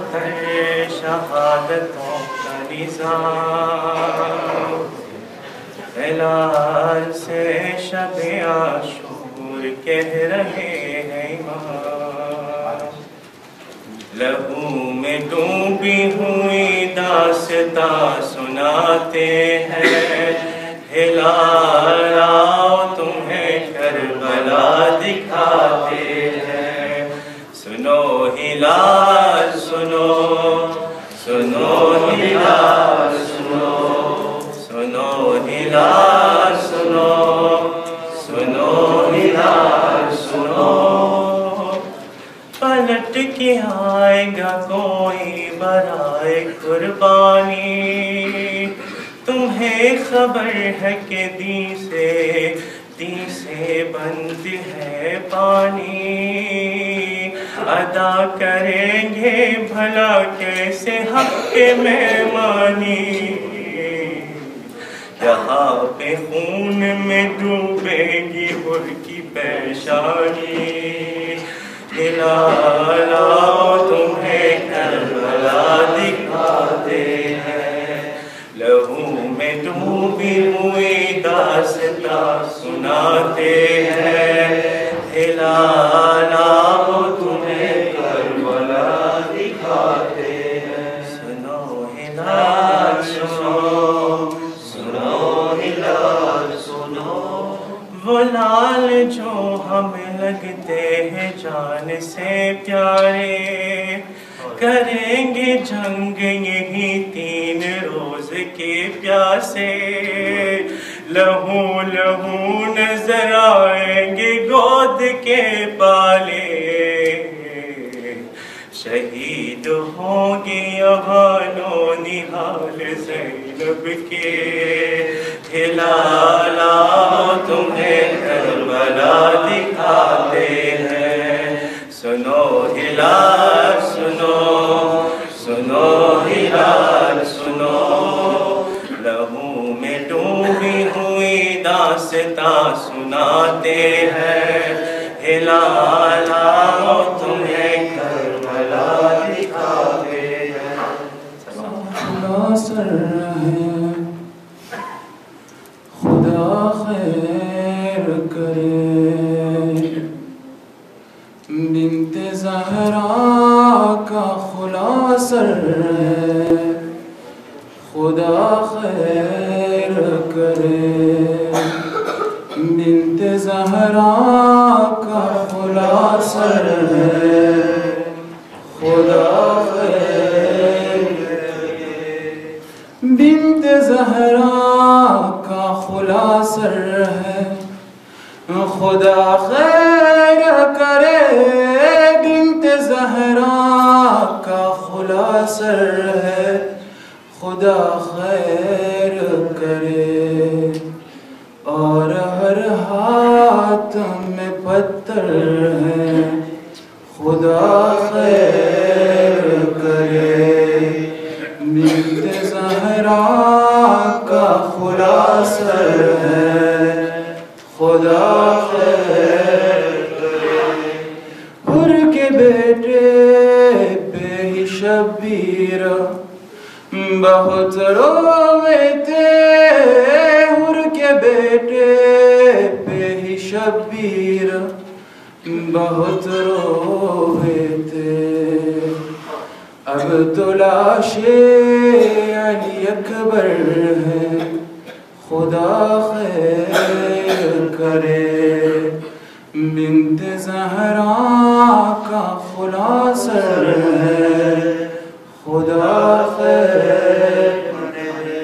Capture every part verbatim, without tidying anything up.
اتر شہادتوں کا نظام، ہلال سے شب عاشور کہہ رہے ہیں امام، لہو میں ڈوبی ہوئی داستاں سناتے ہیں، ہلال آؤ تمہیں کربلا دکھاتے ہیں، سنو ہلال سنو، سنو ہلال سنو، سنو ہلال سنو، سنو ہلال سنو، پلٹ کے آئے گا کوئی برائے قربانی، تمہیں خبر ہے کہ دی سے دی سے بند ہے پانی، ادا کریں گے بھلا کیسے حق مہمانی، یہاں پہ خون میں ڈوبے گی حر کی پیشانی، ہلال آؤ تمہیں کربلا دکھاتے ہیں، لہو میں ڈوبی ہوئی داستاں سناتے ہیں، ہلال آؤ تمہیں کربلا دکھاتے ہیں، سنو ہلال سنو، سنو ہلال سنو، وہ لال جو ہمیں لگتے ہیں جان سے پیارے، کریں گے جنگ یہی تین روز کے پیاسے، لہو لہو نظر آئیں گے گود کے پالے، شہید ہوں گے یہاں نہال زینب کے، ہلال آؤ تمہیں کربلا دکھاتے ہیں، سنو ہلال سنو، سنو ہلال سنو، لہو میں ڈوبی ہوئی داستاں سناتے ہیں، ہلال آؤ تمہیں کربلا دکھاتے ہیں، خدا سر ہے خدا خیر کرے، بنت زہرا کا خلاصر ہے، خدا خیر کرے، بنت زہرا کا خلاصر ہے، خدا خیر کرے، بنت زہرا کا خلاصر ہے، خدا خیر کرے، بنت زہرا کا خلاصر ہے، خدا خیر کرے، اور ہر ہاتھ میں پتھر ہے، خدا خیر کرے، بنت زہرا کا خلاصر ہے، خدا خیر کرے، حر کے بیٹے پہ ہی شبیر بہت روئے تھے، حر کے بیٹے پہ ہی شبیر بہت روئے تھے، اب تو لاش علی اکبر ہے، خدا خیر کرے، بنت زہرا کا خلاصر ہے، خدا خیر کرے،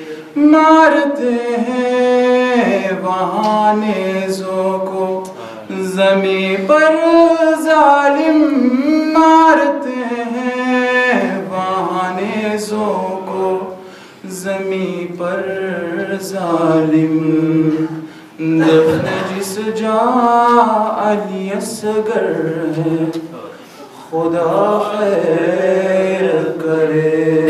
مارتے ہیں وہاں نیزوں کو زمین پر ظالم، مارتے ہیں وہاں نیزوں کو زمین پر ظالم، دفن جس جا علی اصغر ہے، خدا خیر کرے،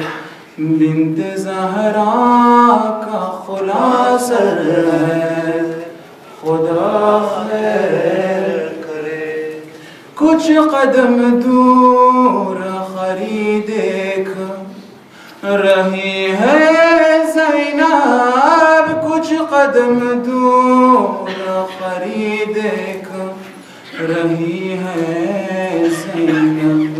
بنت زہرا کا خلاصر ہے، خدا خیر کرے، کچھ قدم دور خری دیکھ رہی ہے زینب، کچھ قدم دور خری دیکھ رہی ہے زینب،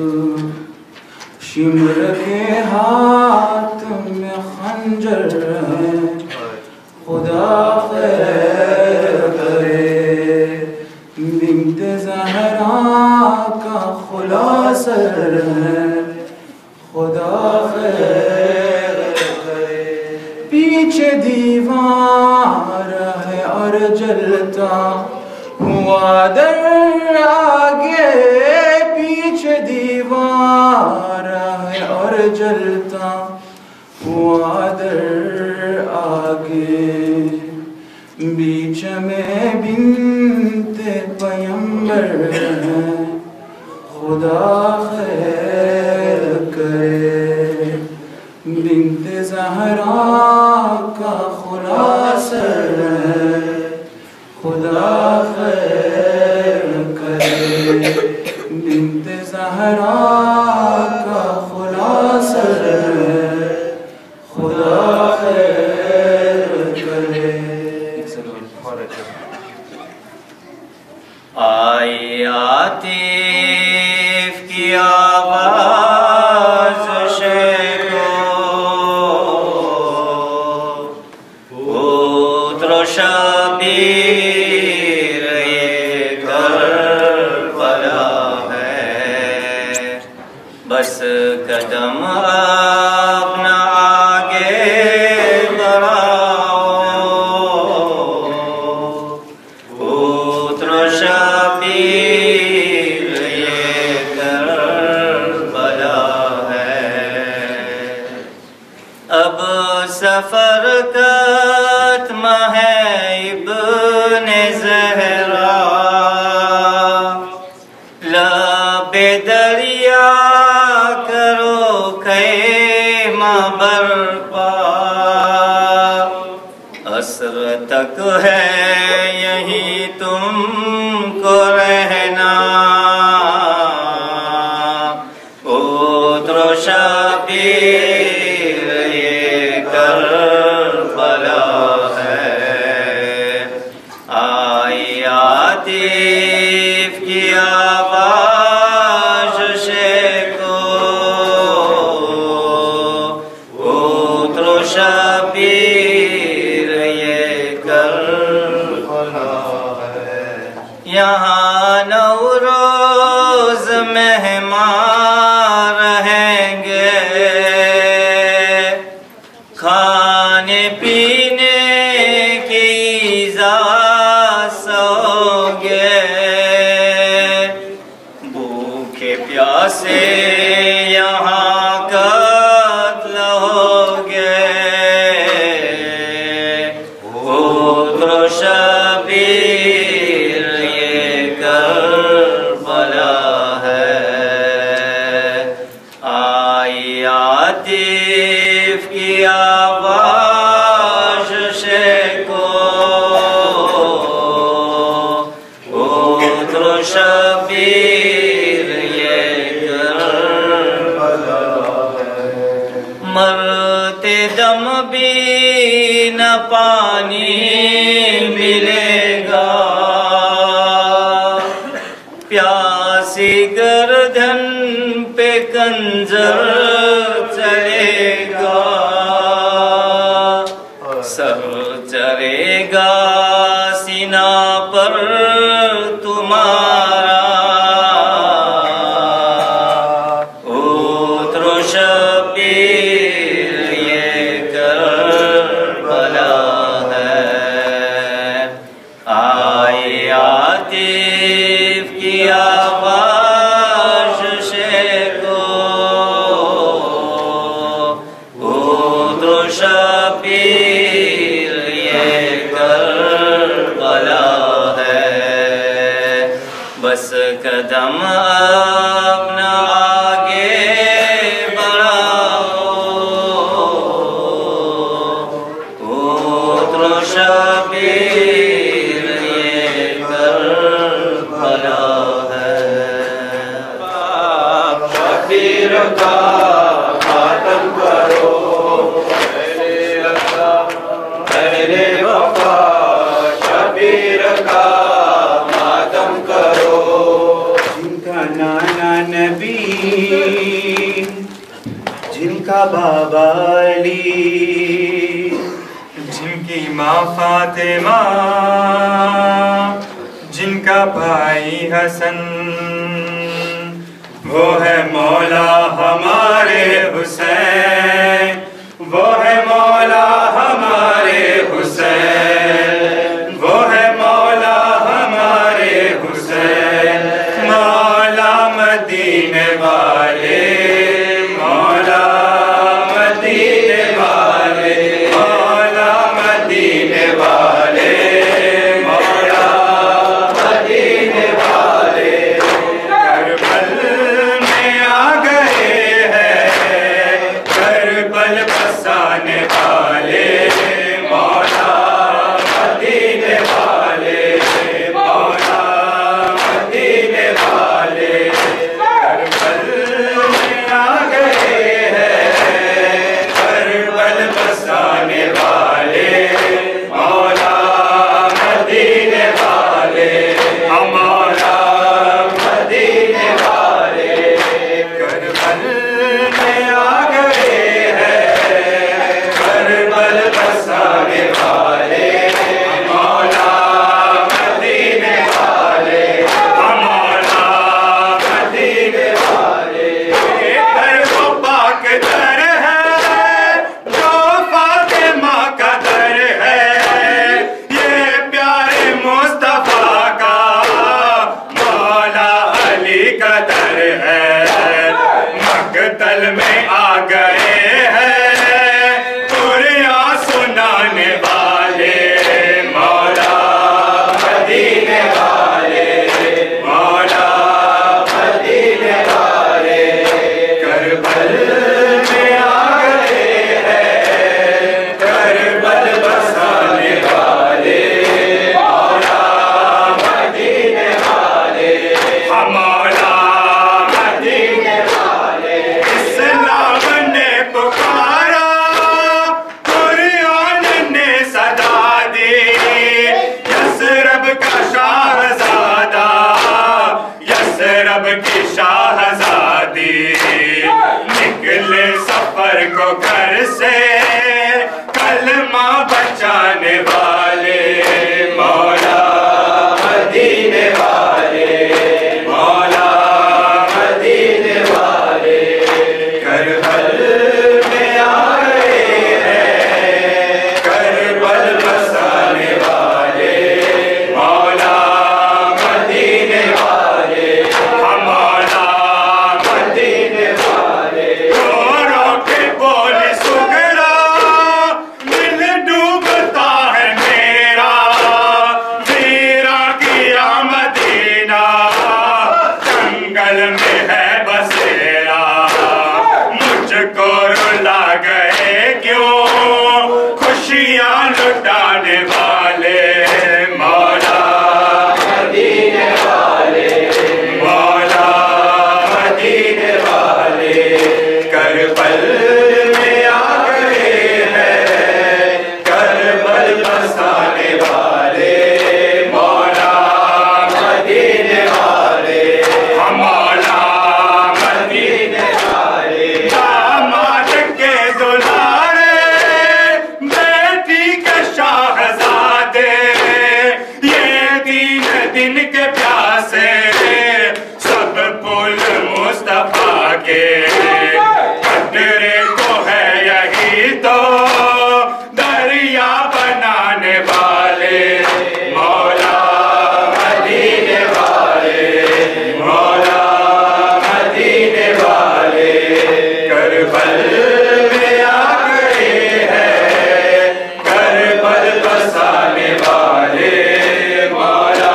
شمر کے ہاتھ میں خنجر ہے، خدا خیر کرے، بنت زہرا کا خلاصر ہے، خدا خیر کرے، پیچھے دیوار ہے اور جلتا ہوا در آگے، پیچھے دیوار ہے اور جلتا ہوا در آگے، بیچ میں بنت پیمبر ہے، خدا خیر کرے، بنت زہرا کا خلاصر ہے، خدا خیر کرے، بنت زہرا کا خلاصر ہے، خدا خیر کرے۔ آئی عاطف کی آواز شیخو، پوتر شبیر یہ کربلا ہے، بس قدم اپنا آگے بڑھاؤ، پوتر شبیر یہ کربلا ہے، اب سفر ختم ہے ابن زہرا، لب دریا کرو خیمہ برپا، عصر تک ہے یہی تم کو رہنا، پوتر شبیر یہ کربلا ہے، آئی عاطف کی آواز شیخو، پوتر شبیر یہ کربلا ہے، یہاں نو روز مہمان رہیں گے، کھانے پینے کی اجازت سو گے، بھوکے پیاسے یہاں قتل ہو گے، پوتر شبیر یہ کربلا ہے، آئی عاطف کی آواز شیخو، پوتر شبیر یہ کربلا ہے، مرتے دم بھی نہ پانی ملے گا، پیاسی گردن پہ کنزر چلے گا، سر چلے گا سینہ پر تمہارا، پوتر شبیر یہ کربلا ہے، آئی عاطف کی آواز شیخو، پوتر شبیر یہ کربلا ہے، بس قدم اپنا آگے بڑھاؤ، پوتر شبیر یہ کربلا ہے، شبیر کا جن کا بابا علی، جن کی ماں فاطمہ، جن کا بھائی حسن، وہ ہے مولا ہمارے حسین، وہ ہے مولا ہمارے حسین، وہ ہے مولا ہمارے حسین، مولا مدینے والے، مولا مدینے والے، مولا مدینے والے، مولا مدینے والے، کربل میں آ گئے ہیں، کربل بسانے والے، مولا مدینے والے، مولا مدینے والے، کربل میں آ گئے ہیں، کربل بسانے والے، مولا مدینے والے، مولا مدینے والے، کربل میں آ گئے ہیں، کربل بسانے والے، مولا مدینے والے، مولا مدینے والے، یہ گھر وہ پاک در ہے جو فاطمہ کا در ہے، یہ پیارے مصطفیٰ کا مولا علی کا در ہے، مقتل میں آ گئے ہیں قرآن سنانے والے، مولا مدینے والے، مولا مدینے والے، کربل میں آ گئے ہیں، کربل بسانے والے، مولا مدینے والے، مولا مدینے والے، اسلام نے پکارا، قرآن نے صدا دی، یثرب کا شاہزادہ، یثرب کی شاہزادی، نکلے سفر کو گھر سے کلمہ بچانے والے، مولا مدینے والے، مولا مدینے والے، کربل میں آ گئے ہیں، کربل بسانے والے، مولا مدینے والے، مولا مدینے والے، رو رو کے بولے سگرا، دل ڈوبتا ہے میرا، میرا کیا مدینہ، جنگل میں ہے بسیرا، مجھ کو رلا گئے کیوں خوشیاں لٹانے والے، مولا مدینے والے، مولا مدینے والے، کربل میں آ گئے ہیں، کربل بسانے والے، مولا مدینے والے، مولا مدینے والے، داماد کے دلارے، بیٹی کے شاہزادے، یہ تین دن کے پیاسے، سب پل مصطفیٰ کے، قطرے کو ہے یہی تو دریا بنانے والے، مولا مدینے والے، مولا مدینے والے، کربل میں آ گئے ہیں، کربل بسانے والے، مولا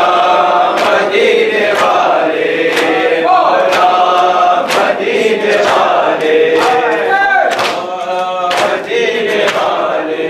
مدینے والے، مولا مدینے والے، مدینے والے،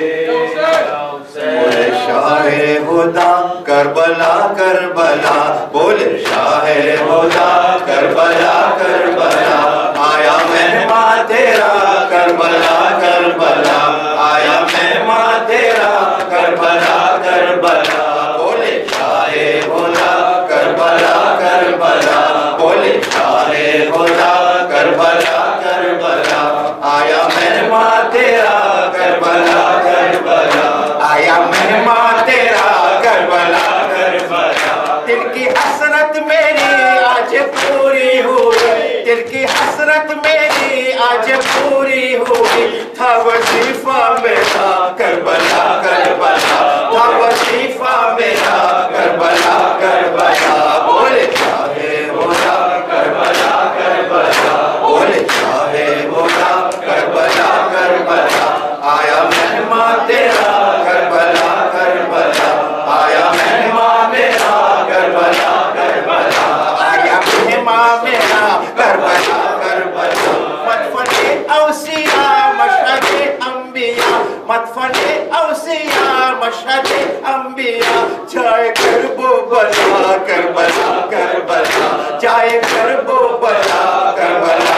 بولے شاہ خدا کربلا کربلا، بولے شاہ خدا کربلا کربلا، آیا مہمان تیرا کربلا کربلا، آیا مہمان تیرا کربلا کربلا، بولے شاہ خدا کربلا کربلا، بولے شاہ خدا کربلا کربلا، آج پوری ہوئی تھا وظیفہ میرا کربلا کربلا تھا وظیفہ میرا کربلا کربلا بولے شاہ خدا کربلا کربلا بولے شاہ خدا کربلا کربلا آیا مہمان تیرا کربلا کربلا آیا مہمان میرا کربلا کربلا آیا مہمان میرا کربلا کربلا مدفن اوصیاء مشہد انبیاء مدفن اوصیاء مشہد انبیاء جائے کرب و بلا کربلا کربلا جائے کرب و بلا کربلا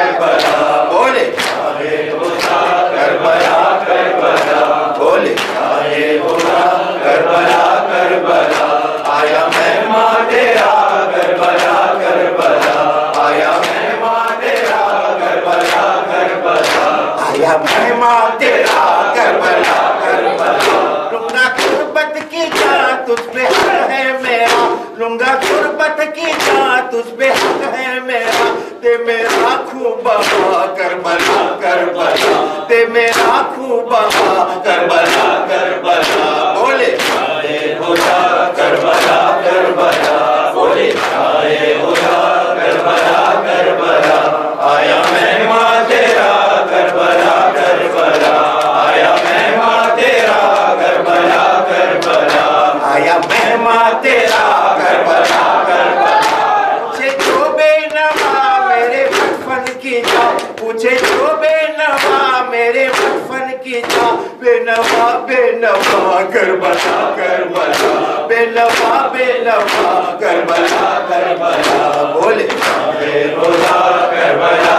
کربلا بولے شاہ خدا کربلا کربلا بولے شاہ خدا کربلا کربلا آیا مہمان تیرا کربلا کربلا آیا مہمان تیرا کربلا کربلا آیا مہمان تیرا کربلا کربلا لونگا قربت کی جان تجھ پہ حق ہے میرا لونگا قربت کی جان تجھ پہ حق ہے میرا تے میرا خون بہا کربلا کربلا تے میرا خون بہا کربلا کربلا بولے شاہ خدا کربلا کربلا بولے شاہ خدا کربلا کربلا آیا مہمان تیرا کربلا کربلا آیا مہمان تیرا کربلا کربلا آیا مہمان تیرا کربلا کربلا پوچھے جو بے نوا میرے مدفن کی جا پوچھے جو بے نوا میرے مدفن کی جا بے نوا بے نوا کربلا کربلا بے نوا بے نوا کربلا کربلا بولے شاہ خدا کربلا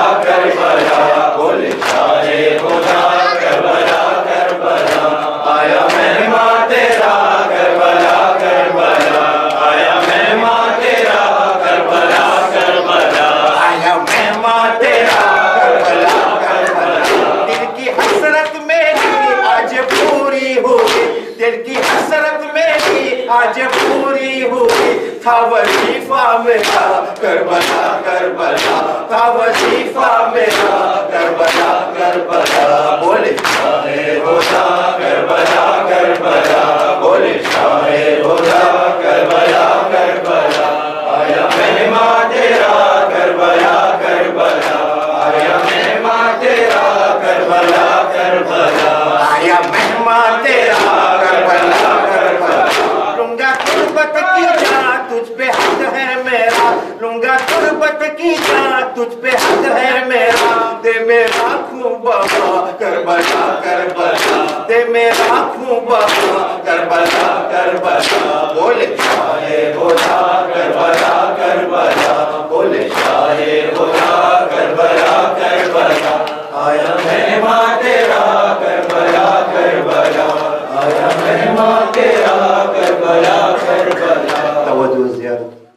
کربلا بولے شاہ خدا کربلا کربلا آیا مہمان تیرا کربلا کربلا آیا مہمان تیرا کربلا کربلا آیا مہمان تیرا کربلا کربلا دل کی حسرت میری آج پوری ہوئی دل کی حسرت میری آج پوری ہوئی تھا وظیفہ میرا کربلا کربلا تھا وظیفہ میرا کربلا کربلا بولے شاہ خدا کربلا کربلا بولے شاہ خدا کربلا کربلا آیا مہمان تیرا کربلا کربلا آیا مہمان تیرا کربلا کربلا آیا مہمان تیرا کربلا کربلا لونگا قربت کی جان تجھ پہ حق ہے میرا لونگا قربت کی جان تجھ پہ حق ہے میرا دے میرا خون بہا کربلا کربلا دے میرا خون بہا کربلا کربلا بولے شاہ خدا کربلا کربلا بولے شاہ خدا